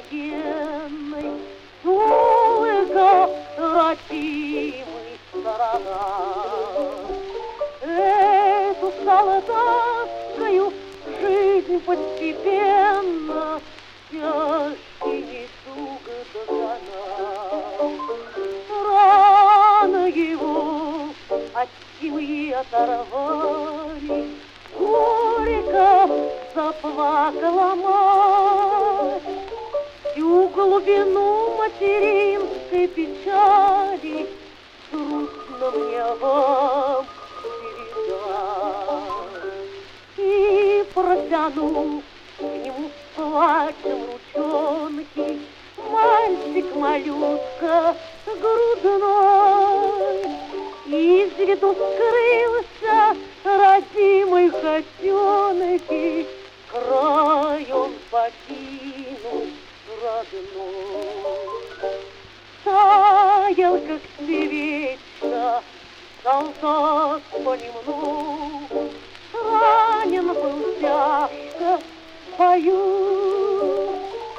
военной, только родимый сторона. Эту солдатскую жизнь постепенно тяжкий недуг догнал. Рано его от семьи оторвали, горько заплакала мать. Всю глубину материнской печали грустно мне вам передать. И протянул к нему с плачем ручонки мальчик малютка грудной. Из виду скрылся родимый котенок, край он покинул родной. Таял, как свеча, солдат понемногу, ранен был тяжко в бою.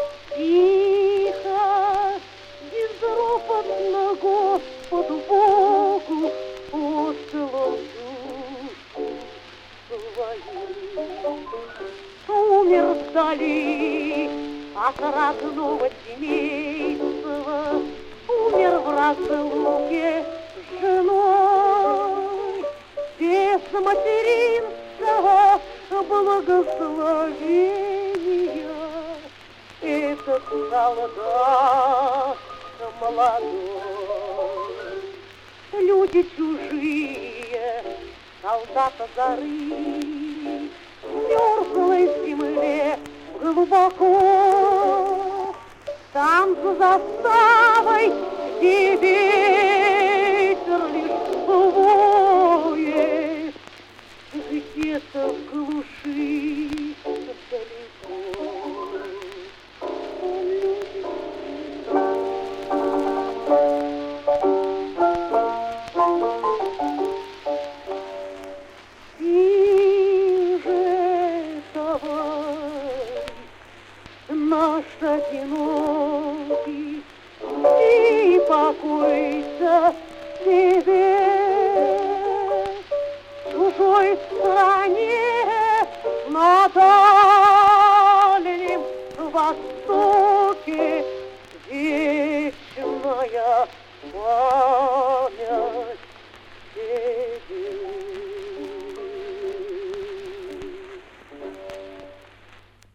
Тихо, безропотно Господу Богу отдал душу свою. Умер вдали от родного семейства, умер в разлуке с женой, без материнского благословения. Этот солдат молодой, люди чужие солдата зарыли в мерзлой земле глубоко. Там за заставой, где ветер лишь воет, где-то в глуши далеко. Ты же, товарищ наш одинокий, и покойся тебе в чужой стране на дальнем востоке вечная память.